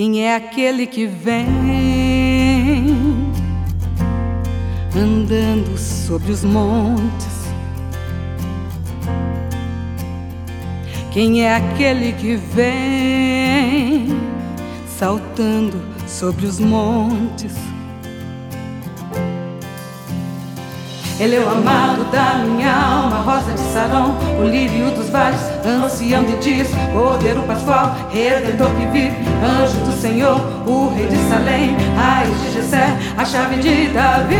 Quem é aquele que vem andando sobre os montes? Quem é aquele que vem saltando sobre os montes? Ele é o amado da minha alma, rosa de Sarão, o lírio dos vales, ancião de dias, cordeiro pascual, redentor que vive, anjo do Senhor, o rei de Salém, raiz de Jessé, a chave de Davi.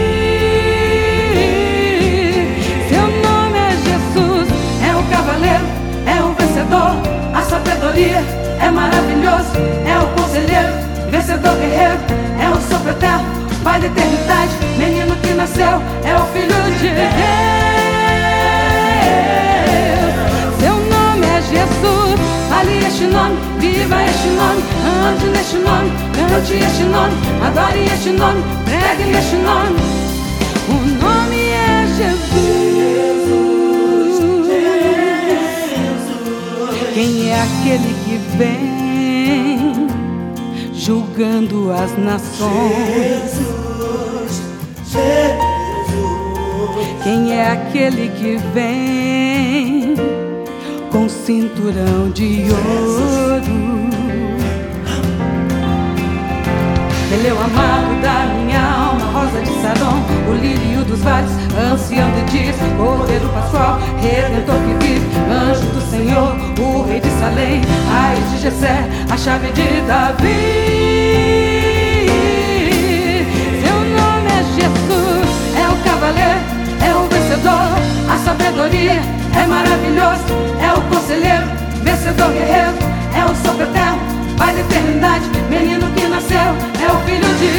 Seu nome é Jesus, é o cavaleiro, é o vencedor, a sabedoria é maravilhoso, é o conselheiro, vencedor guerreiro, é o sopro eterno, Pai da eternidade, menino que nasceu, é o Filho de Deus. Seu nome é Jesus, fale este nome, viva este nome, ande neste nome, cante este nome, adore este nome, pregue este nome. O nome é Jesus. Quem é aquele que vem julgando as nações? Quem é aquele que vem com cinturão de ouro? Ele é o amado da minha alma, rosa de Sarão, o lírio dos vales, ancião de dias, cordeiro pascual, redentor que vive, anjo do Senhor, o rei de Salém, raiz de Jessé, a chave de Davi. Seu nome é Jesus, é o cavaleiro, é o vencedor, a sabedoria é maravilhoso, é o conselheiro, vencedor guerreiro, é o sopro eterno, Pai da eternidade, menino que nasceu, é o Filho de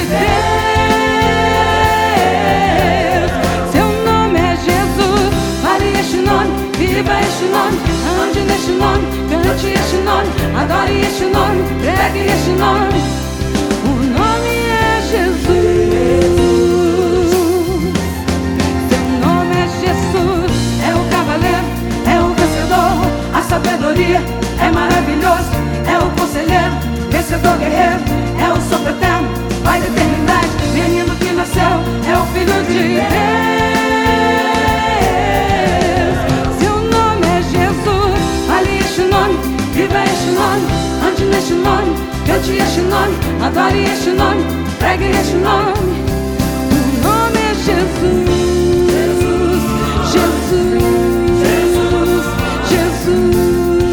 Deus. Seu nome é Jesus, fale este nome, viva este nome, ande neste nome, cante este nome, adore este nome, pregue este nome. O nome é Jesus. Seu nome é Jesus, é o cavaleiro, é o vencedor, a sabedoria é maravilhoso, é o conselheiro, vencedor guerreiro, é o sopro eterno, Pai da eternidade, menino que nasceu, é o Filho de Deus. Seu nome é Jesus, fale este nome, viva este nome, ande neste nome, cante este nome, adore este nome, pregue este nome. O nome é Jesus. Jesus, Jesus, Jesus.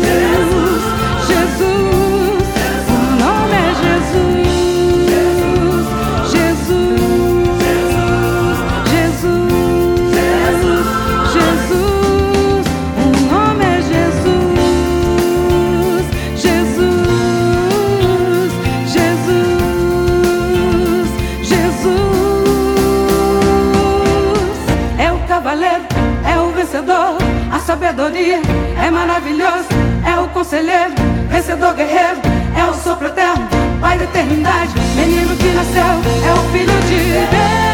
É o vencedor, a sabedoria é maravilhoso, é o conselheiro, vencedor guerreiro, é o sopro eterno, Pai da eternidade, menino que nasceu, é o Filho de Deus.